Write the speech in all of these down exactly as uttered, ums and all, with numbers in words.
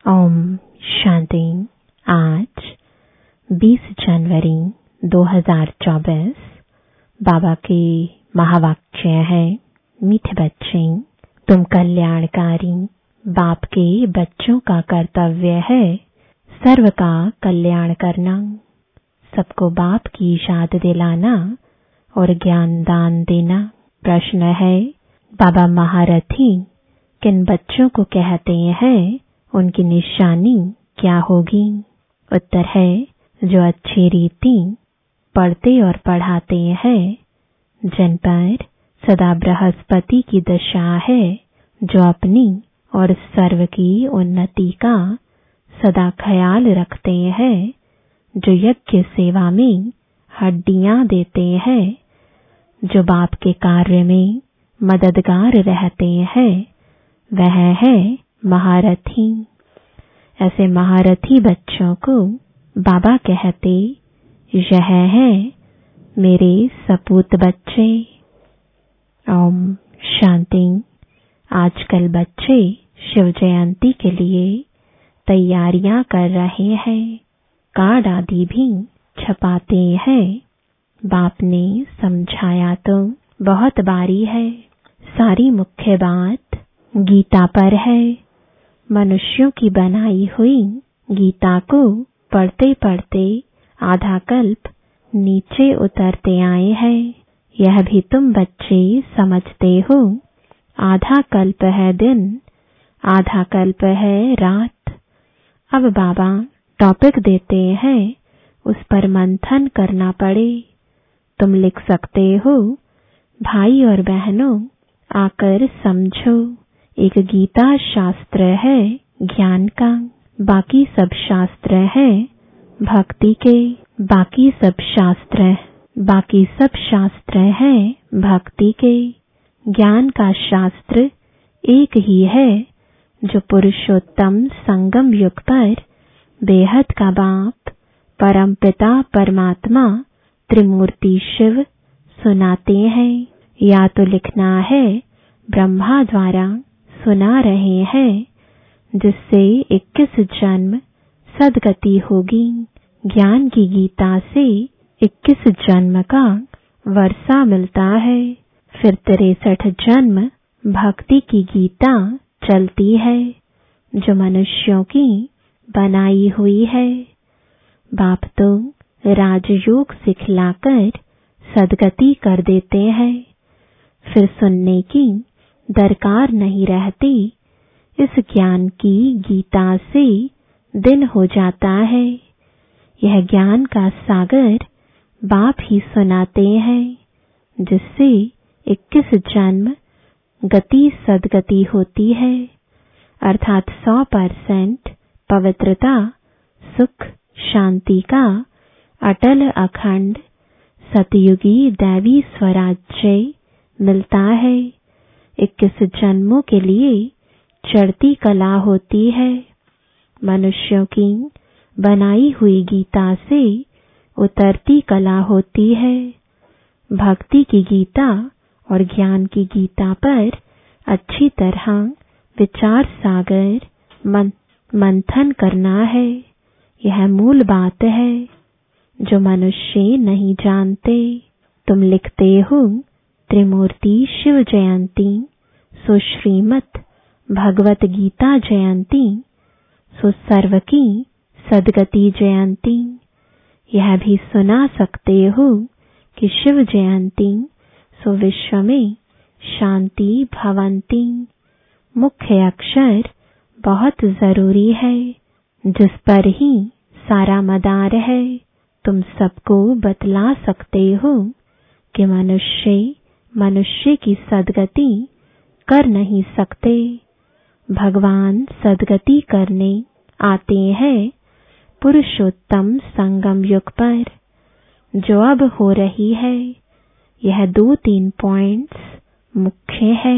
ओम शांति। आज बीस जनवरी दो हज़ार चौबीस। बाबा के महावाक्य है, मीठे बच्चे, तुम कल्याणकारी बाप के बच्चों का कर्तव्य है सर्व का कल्याण करना, सबको बाप की याद दिलाना और ज्ञान दान देना। प्रश्न है, बाबा महारथी किन बच्चों को कहते हैं, उनकी निशानी क्या होगी? उत्तर है, जो अच्छी रीति पढ़ते और पढ़ाते हैं, जिन पर सदा बृहस्पति की दशा है, जो अपनी और सर्व की उन्नति का सदा ख्याल रखते हैं, जो यज्ञ सेवा में हड्डियां देते हैं, जो बाप के कार्य में मददगार रहते हैं, वह है महारथी। ऐसे महारथी बच्चों को बाबा कहते, यह है मेरे सपूत बच्चे। ओम शांति। आजकल बच्चे शिव जयंती के लिए तैयारियां कर रहे हैं, कार्ड आदि भी छपाते हैं। बाप ने समझाया तो बहुत बारी है, सारी मुख्य बात गीता पर है। मनुष्यों की बनाई हुई गीता को पढ़ते पढ़ते आधा कल्प नीचे उतरते आए हैं। यह भी तुम बच्चे समझते हो। आधा कल्प है दिन, आधा कल्प है रात। अब बाबा टॉपिक देते हैं, उस पर मंथन करना पड़े। तुम लिख सकते हो, भाई और बहनों आकर समझो। एक गीता शास्त्र है ज्ञान का, बाकी सब शास्त्र है भक्ति के। बाकी सब शास्त्र बाकी सब शास्त्र है भक्ति के। ज्ञान का शास्त्र एक ही है, जो पुरुषोत्तम संगम युग पर बेहद का बाप परमपिता परमात्मा त्रिमूर्ति शिव सुनाते हैं। या तो लिखना है, ब्रह्मा द्वारा सुना रहे हैं, जिससे इक्कीस जन्म सदगति होगी। ज्ञान की गीता से इक्कीस जन्म का वर्षा मिलता है। फिर तिरसठ जन्म भक्ति की गीता चलती है, जो मनुष्यों की बनाई हुई है। बाप तो राजयोग सिखलाकर सदगति कर देते हैं, फिर सुनने की दरकार नहीं रहती। इस ज्ञान की गीता से दिन हो जाता है। यह ज्ञान का सागर बाप ही सुनाते हैं, जिससे इक्कीस जन्म गति सदगति होती है, अर्थात सौ परसेंट पवित्रता सुख शांति का अटल अखंड सतयुगी दैवी स्वराज्य मिलता है। इक्कीस जन्मों के लिए चढ़ती कला होती है। मनुष्यों की बनाई हुई गीता से उतरती कला होती है। भक्ति की गीता और ज्ञान की गीता पर अच्छी तरह विचार सागर मन, मंथन करना है। यह मूल बात है, जो मनुष्य नहीं जानते। तुम लिखते हो, त्रिमूर्ति शिव जयंती, सो श्रीमत भगवत गीता जयंती, सो सर्व की सदगति जयंती। यह भी सुना सकते हो कि शिव जयंती सो विश्व में शांति भवंती। मुख्य अक्षर बहुत जरूरी है, जिस पर ही सारा मदार है। तुम सबको बतला सकते हो कि मनुष्य मनुष्य की सदगति कर नहीं सकते। भगवान सदगति करने आते हैं पुरुषोत्तम संगम युग पर, जो अब हो रही है। यह दो तीन पॉइंट्स मुख्य है।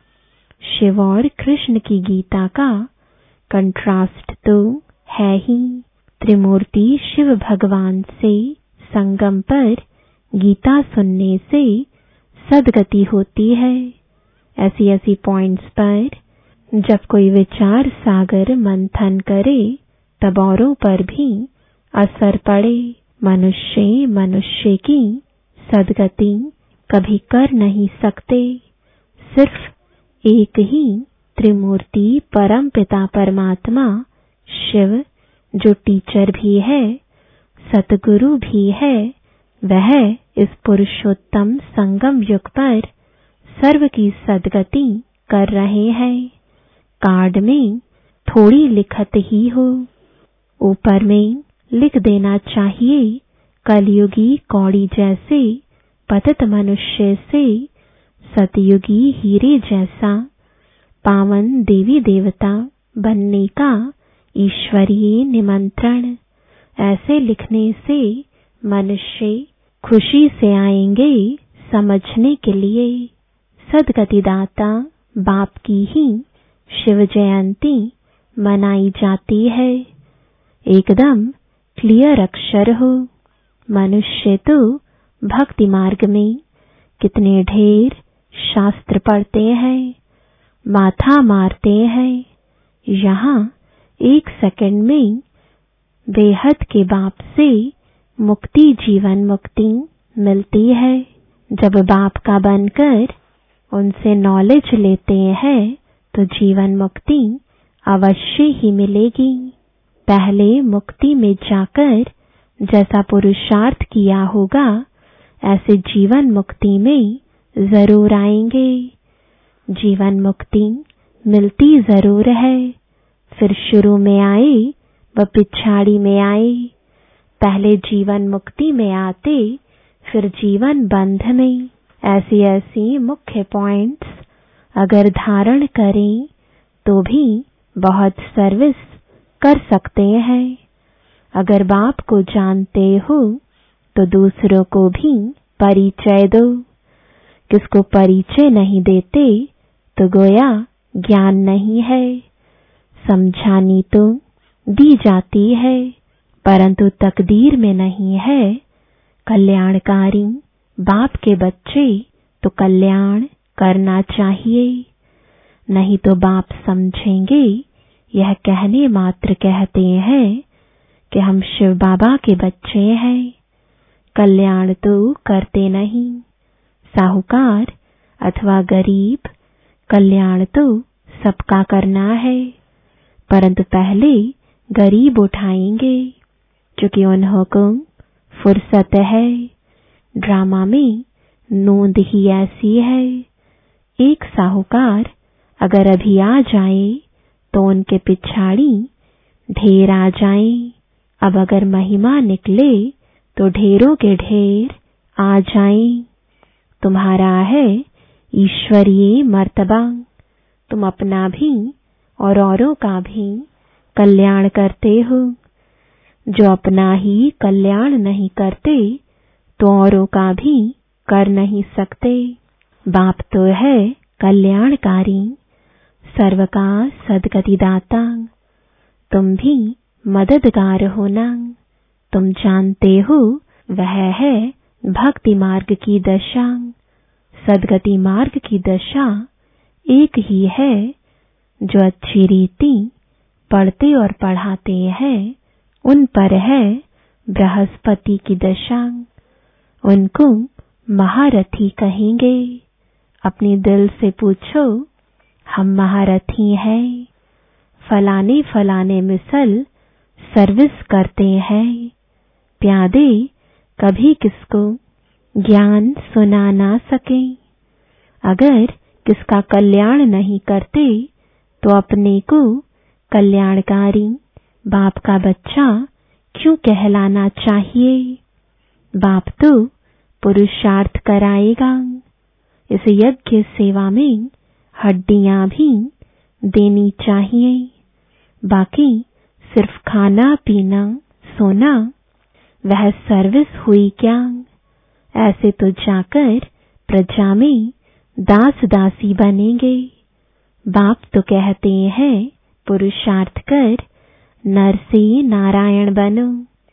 शिव और कृष्ण की गीता का कंट्रास्ट तो है ही। त्रिमूर्ति शिव भगवान से संगम पर गीता सुनने से सदगति होती है। ऐसी ऐसी पॉइंट्स पर जब कोई विचार सागर मंथन करे तब औरों पर भी असर पड़े। मनुष्य मनुष्य की सद्गति कभी कर नहीं सकते। सिर्फ एक ही त्रिमूर्ति परम पिता परमात्मा शिव, जो टीचर भी है, सतगुरु भी है, वह इस पुरुषोत्तम संगम युग पर सर्व की सद्गति कर रहे हैं। कार्ड में थोड़ी लिखत ही हो, ऊपर में लिख देना चाहिए, कलयुगी कौड़ी जैसे पतित मनुष्य से सतयुगी हीरे जैसा पावन देवी देवता बनने का ईश्वरीय निमंत्रण। ऐसे लिखने से मनुष्य खुशी से आएंगे समझने के लिए। सद्गतिदाता बाप की ही शिव जयंती मनाई जाती है। एकदम क्लियर अक्षर हो। मनुष्य तो भक्ति मार्ग में कितने ढेर शास्त्र पढ़ते हैं, माथा मारते हैं। यहाँ एक सेकंड में बेहद के बाप से मुक्ति, जीवन मुक्ति मिलती है। जब बाप का बनकर उनसे नॉलेज लेते हैं तो जीवन मुक्ति अवश्य ही मिलेगी। पहले मुक्ति में जाकर जैसा पुरुषार्थ किया होगा, ऐसे जीवन मुक्ति में जरूर आएंगे। जीवन मुक्ति मिलती जरूर है, फिर शुरू में आए व पिछाड़ी में आए। पहले जीवन मुक्ति में आते, फिर जीवन बंध में। ऐसी ऐसी मुख्य पॉइंट्स अगर धारण करें तो भी बहुत सर्विस कर सकते हैं। अगर बाप को जानते हो तो दूसरों को भी परिचय दो। किसको परिचय नहीं देते तो गोया ज्ञान नहीं है। समझानी तो दी जाती है, परंतु तकदीर में नहीं है। कल्याणकारी बाप के बच्चे तो कल्याण करना चाहिए, नहीं तो बाप समझेंगे यह कहने मात्र कहते हैं कि हम शिव बाबा के बच्चे हैं, कल्याण तो करते नहीं। साहूकार अथवा गरीब, कल्याण तो सबका करना है, परंतु पहले गरीब उठाएंगे, क्योंकि उन्हों को फुर्सत है। ड्रामा में नोंद ही ऐसी है। एक साहूकार अगर अभी आ जाए तो उनके पिछाड़ी ढेर आ जाए। अब अगर महिमा निकले तो ढेरों के ढेर आ जाए। तुम्हारा है ईश्वरीय मर्तबा। तुम अपना भी और औरों का भी कल्याण करते हो। जो अपना ही कल्याण नहीं करते तो औरों का भी कर नहीं सकते। बाप तो है कल्याणकारी, सर्व का सद्गतिदाता। तुम भी मददगार होना। तुम जानते हो वह है भक्ति मार्ग की दशा। सद्गति मार्ग की दशा एक ही है। जो अच्छी रीति पढ़ते और पढ़ाते हैं उन पर है बृहस्पति की दशा। उनको महारथी कहेंगे। अपने दिल से पूछो, हम महारथी हैं, फलाने फलाने मिसल सर्विस करते हैं। प्यादे कभी किसको ज्ञान सुना ना सके। अगर किसका कल्याण नहीं करते तो अपने को कल्याणकारी बाप का बच्चा क्यों कहलाना चाहिए। बाप तो पुरुषार्थ कराएगा। इस यज्ञ सेवा में हड्डियां भी देनी चाहिए। बाकी सिर्फ खाना पीना सोना वह सर्विस हुई क्या। ऐसे तो जाकर प्रजा में दास दासी बनेंगे। बाप तो कहते हैं पुरुषार्थ कर नर से नारायण बनो।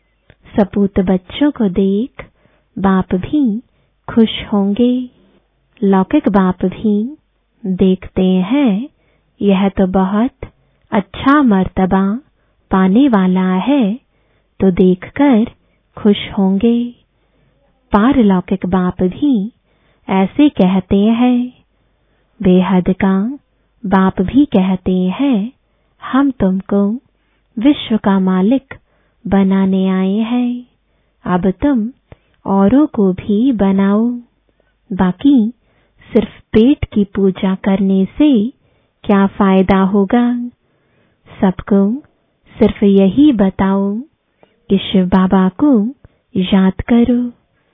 सपूत बच्चों को देख बाप भी खुश होंगे। लौकिक बाप भी देखते हैं यह तो बहुत अच्छा मर्तबा पाने वाला है, तो देखकर खुश होंगे। पारलौकिक बाप भी ऐसे कहते हैं। बेहद का बाप भी कहते हैं, हम तुमको विश्व का मालिक बनाने आए हैं, अब तुम औरों को भी बनाओ। बाकी सिर्फ पेट की पूजा करने से क्या फायदा होगा। सबको सिर्फ यही बताओ कि शिव बाबा को याद करो।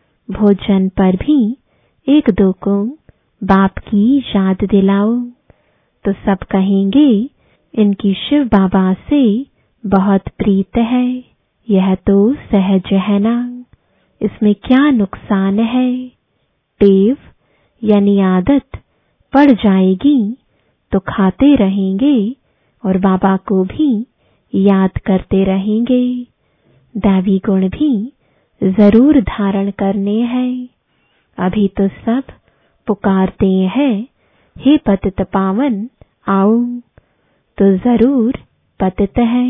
भोजन पर भी एक दो को बाप की याद दिलाओ, तो सब कहेंगे इनकी शिव बाबा से बहुत प्रीत है। यह तो सहज है ना, इसमें क्या नुकसान है। टेव यानी आदत पड़ जाएगी तो खाते रहेंगे और बाबा को भी याद करते रहेंगे। दैवी गुण भी जरूर धारण करने हैं। अभी तो सब पुकारते हैं, हे पतित पावन आओ, तो जरूर पतित है।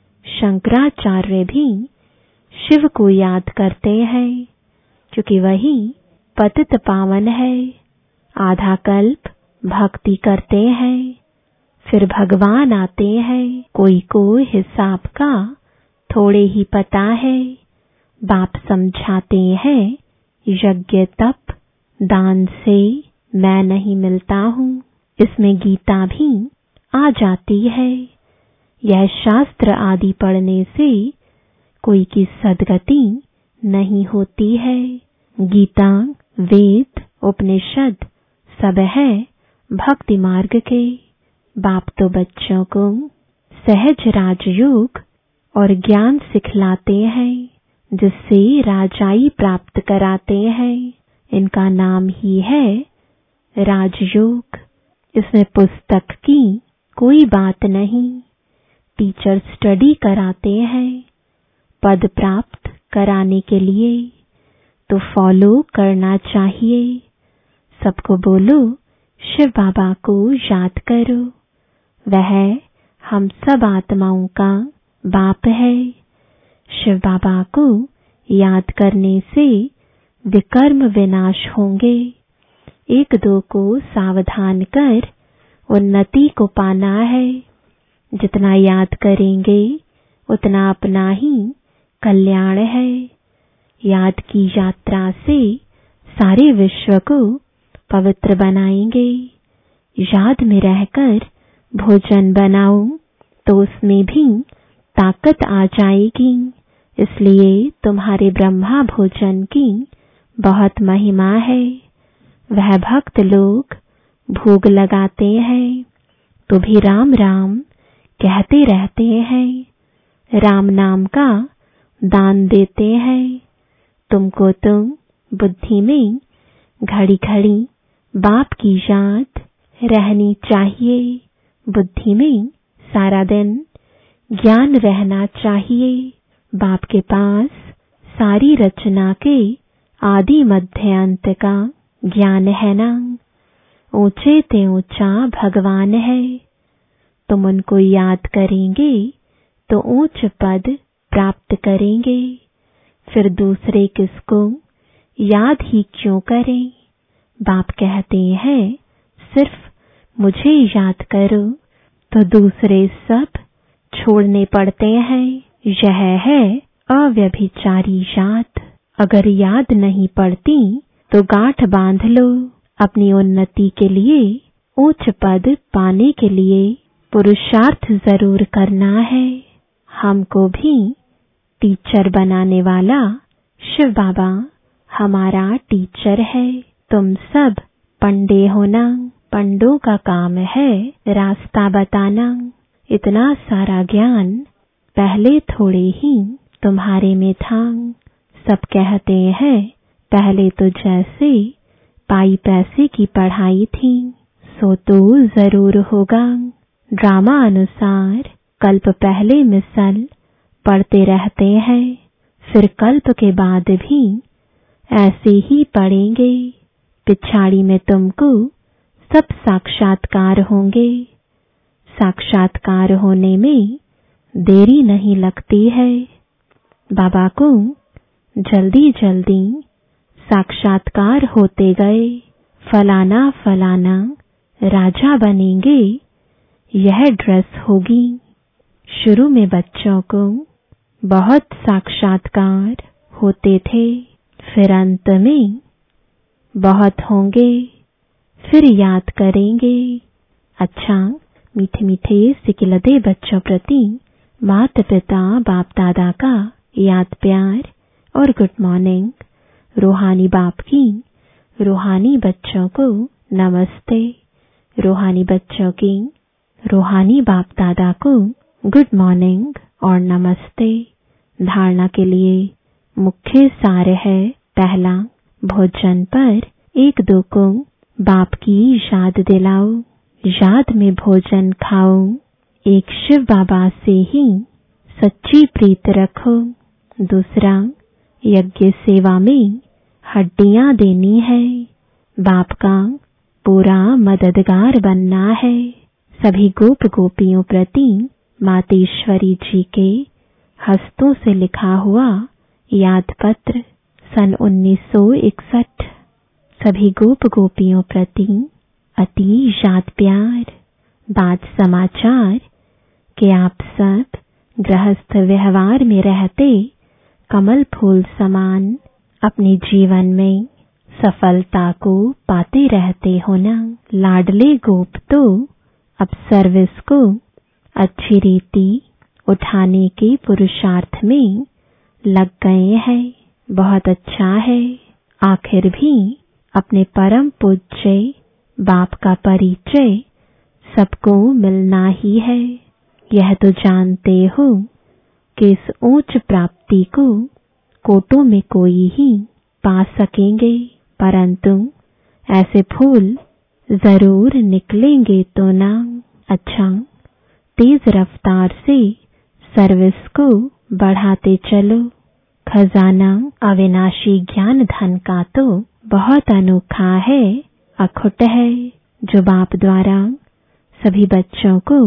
शंकराचार्य भी शिव को याद करते हैं, क्योंकि वही पतित पावन है। आधा कल्प भक्ति करते हैं, फिर भगवान आते हैं। कोई को हिसाब का थोड़े ही पता है। बाप समझाते हैं, यज्ञ तप दान से मैं नहीं मिलता हूँ। इसमें गीता भी आ जाती है। यह शास्त्र आदि पढ़ने से कोई की सद्गति नहीं होती है। गीता, वेद, उपनिषद सब है भक्ति मार्ग के। बाप तो बच्चों को सहज राजयोग और ज्ञान सिखलाते हैं, जिससे राजाई प्राप्त कराते हैं। इनका नाम ही है राजयोग। इसमें पुस्तक की कोई बात नहीं। टीचर स्टडी कराते हैं पद प्राप्त कराने के लिए, तो फॉलो करना चाहिए। सबको बोलो शिव बाबा को याद करो, वह हम सब आत्माओं का बाप है। शिव बाबा को याद करने से विकर्म विनाश होंगे। एक दो को सावधान कर उन्नति को पाना है। जितना याद करेंगे उतना अपना ही कल्याण है। याद की यात्रा से सारे विश्व को पवित्र बनाएंगे। याद में रहकर भोजन बनाओ तो उसमें भी ताकत आ जाएगी। इसलिए तुम्हारे ब्रह्मा भोजन की बहुत महिमा है। वह भक्त लोग भोग लगाते हैं तो भी राम राम कहते रहते हैं। राम नाम का दान देते हैं। तुमको तो बुद्धि में घड़ी घड़ी बाप की याद रहनी चाहिए। बुद्धि में सारा दिन ज्ञान रहना चाहिए। बाप के पास सारी रचना के आदि मध्य अंत का ज्ञान है ना। ऊंचे ते ऊंचा भगवान है। तुम उनको याद करेंगे तो ऊंच पद प्राप्त करेंगे। फिर दूसरे किसको याद ही क्यों करें। बाप कहते हैं सिर्फ मुझे याद करो, तो दूसरे सब छोड़ने पड़ते हैं। यह है अव्यभिचारी याद। अगर याद नहीं पड़ती तो गांठ बांध लो। अपनी उन्नति के लिए, उच्च पद पाने के लिए पुरुषार्थ जरूर करना है। हमको भी टीचर बनाने वाला शिव बाबा हमारा टीचर है। तुम सब पंडे होना। पंडों का काम है रास्ता बताना। इतना सारा ज्ञान पहले थोड़े ही तुम्हारे में था। सब कहते हैं पहले तो जैसे पाई पैसे की पढ़ाई थी, सो तो जरूर होगा। ड्रामा अनुसार कल्प पहले मिसल पढ़ते रहते हैं, फिर कल्प के बाद भी ऐसे ही पढ़ेंगे। पिछाड़ी में तुमको सब साक्षात्कार होंगे। साक्षात्कार होने में देरी नहीं लगती है। बाबा को जल्दी जल्दी साक्षात्कार होते गए। फलाना फलाना राजा बनेंगे, यह ड्रेस होगी। शुरू में बच्चों को बहुत साक्षात्कार होते थे, फिर अंत में बहुत होंगे, फिर याद करेंगे। अच्छा, मीठे मीठे सिकिलते बच्चों प्रति माता पिता बाप दादा का याद प्यार और गुड मॉर्निंग। रूहानी बाप की रूहानी बच्चों को नमस्ते। रूहानी बच्चों की रूहानी बाप दादा को गुड मॉर्निंग और नमस्ते। धारणा के लिए मुख्य सार है, पहला, भोजन पर एक दो को बाप की याद दिलाओ, याद में भोजन खाओ। एक शिव बाबा से ही सच्ची प्रीत रखो। दूसरा, यज्ञ सेवा में हड्डियां देनी है, बाप का पूरा मददगार बनना है। सभी गोप गोपियों प्रति मातेश्वरी जी के हस्तों से लिखा हुआ याद पत्र सन उन्नीस सौ इकसठ। सभी गोप गोपियों प्रति अति याद प्यार। बात समाचार कि आप सब गृहस्थ व्यवहार में रहते कमल फूल समान अपने जीवन में सफलता को पाते रहते हो ना। लाडले गोप तो अब सर्विस को अच्छी रीति उठाने के पुरुषार्थ में लग गए हैं। बहुत अच्छा है। आखिर भी अपने परम पूज्य बाप का परिचय सबको मिलना ही है। यह तो जानते हो कि इस ऊंच प्राप्ति को कोटों में कोई ही पा सकेंगे, परंतु ऐसे फूल जरूर निकलेंगे तो ना। अच्छा, तेज रफ्तार से सर्विस को बढ़ाते चलो। खजाना अविनाशी ज्ञान धन का तो बहुत अनोखा है, अखुट है, जो बाप द्वारा सभी बच्चों को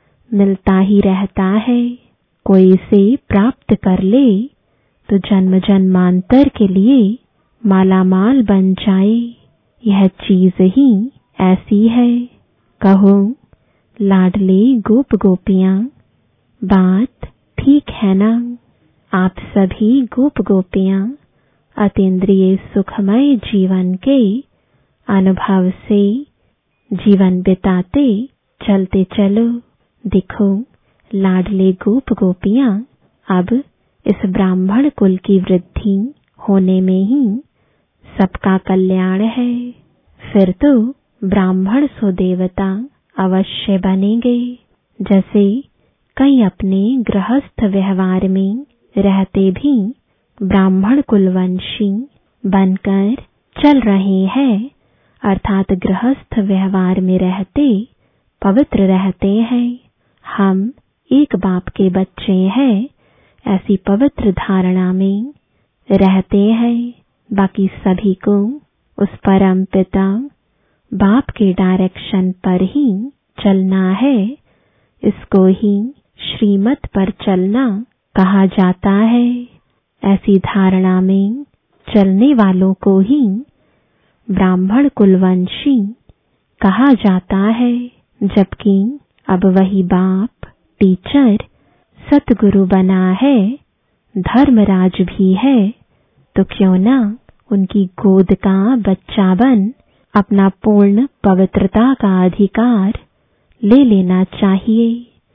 मिलता ही रहता है। कोई इसे प्राप्त कर ले तो जन्म जन्मांतर के लिए मालामाल बन जाए। यह चीज ही ऐसी है। कहो लाडले गोप गोपियां, बात ठीक है ना? आप सभी गोप गोपियां अतीन्द्रिय सुखमय जीवन के अनुभव से जीवन बिताते चलते चलो। देखो, लाडले गोप गोपियां अब इस ब्राह्मण कुल की वृद्धि होने में ही सबका कल्याण है। फिर तो ब्राह्मण सो देवता अवश्य बनेंगे। जैसे कई अपने गृहस्थ व्यवहार में रहते भी ब्राह्मण कुलवंशी बनकर चल रहे हैं, अर्थात गृहस्थ व्यवहार में रहते पवित्र रहते हैं। हम एक बाप के बच्चे हैं, ऐसी पवित्र धारणा में रहते हैं। बाकी सभी को उस परम पिता बाप के डायरेक्शन पर ही चलना है। इसको ही श्रीमत पर चलना कहा जाता है। ऐसी धारणा में चलने वालों को ही ब्राह्मण कुलवंशी कहा जाता है। जबकि अब वही बाप टीचर सतगुरु बना है, धर्मराज भी है, तो क्यों ना उनकी गोद का बच्चा बन अपना पूर्ण पवित्रता का अधिकार ले लेना चाहिए,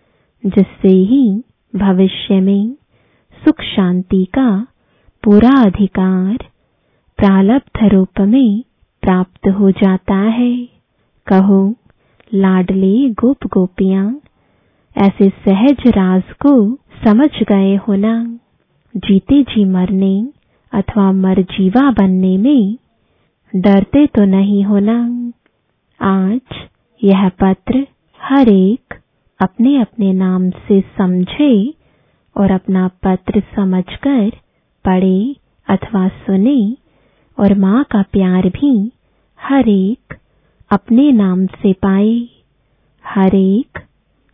जिससे ही भविष्य में सुख शांति का पूरा अधिकार प्रारब्ध रूप में प्राप्त हो जाता है। कहो लाडले गोप गोपियां, ऐसे सहज राज को समझ गए हो ना? जीते जी मरने अथवा मरजीवा बनने में डरते तो नहीं हो ना? आज यह पत्र हर एक अपने अपने नाम से समझे और अपना पत्र समझकर पढ़े अथवा सुने, और माँ का प्यार भी हर एक अपने नाम से पाए। हर एक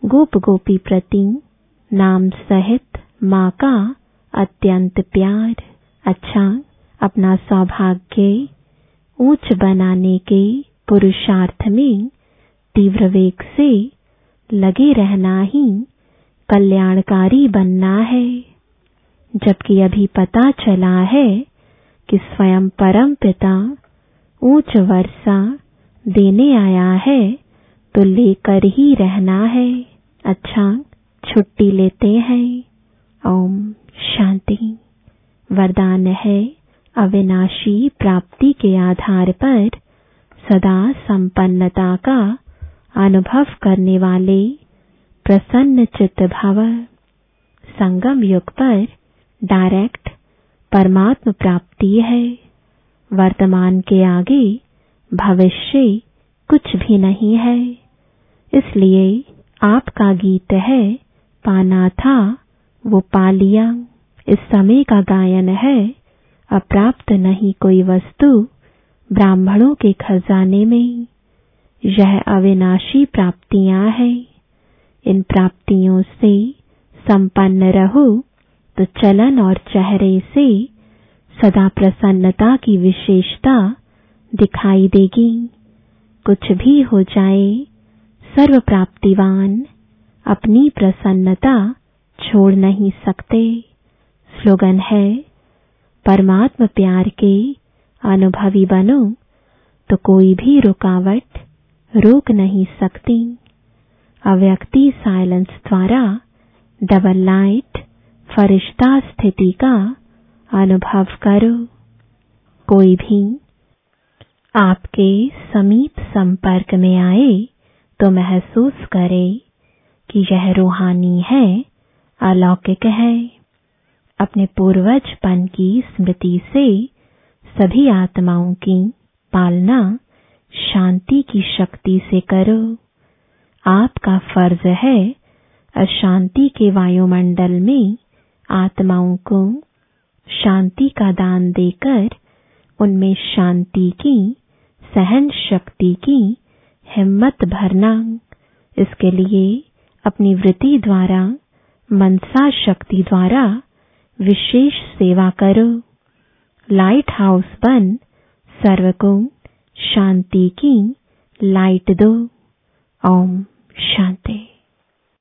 गोप गोपी प्रति नाम सहित माँ का अत्यंत प्यार। अच्छा, अपना सौभाग्य ऊंच बनाने के पुरुषार्थ में तीव्र वेग से लगे रहना ही कल्याणकारी बनना है। जबकि अभी पता चला है कि स्वयं परम पिता ऊंच वर्षा देने आया है तो लेकर ही रहना है। अच्छा, छुट्टी लेते हैं। ओम शांति। वरदान है, अविनाशी प्राप्ति के आधार पर सदा संपन्नता का अनुभव करने वाले प्रसन्न चित्त भव। संगम युग पर डायरेक्ट परमात्म प्राप्ति है। वर्तमान के आगे भविष्य कुछ भी नहीं है। इसलिए आपका गीत है, पाना था वो पा लिया। इस समय का गायन है, अप्राप्त नहीं कोई वस्तु ब्राह्मणों के खजाने में। यह अविनाशी प्राप्तियां हैं। इन प्राप्तियों से संपन्न रहो तो चलन और चेहरे से सदा प्रसन्नता की विशेषता दिखाई देगी। कुछ भी हो जाए, सर्व प्राप्तिवान अपनी प्रसन्नता छोड़ नहीं सकते। स्लोगन है, परमात्म प्यार के अनुभवी बनो तो कोई भी रुकावट रोक नहीं सकती। अव्यक्ति साइलेंस द्वारा डबल लाइट फरिश्ता स्थिति का अनुभव करो। कोई भी आपके समीप संपर्क में आए तो महसूस करे कि यह रूहानी है, अलौकिक है। अपने पूर्वजपन की स्मृति से सभी आत्माओं की पालना शांति की शक्ति से करो। आपका फर्ज है अशांति के वायुमंडल में आत्माओं को शांति का दान देकर उनमें शांति की, सहन शक्ति की हिम्मत भरना। इसके लिए अपनी वृत्ति द्वारा, मनसा शक्ति द्वारा विशेष सेवा करो। लाइट हाउस बन सर्व को शांति की लाइट दो। ओम शांति।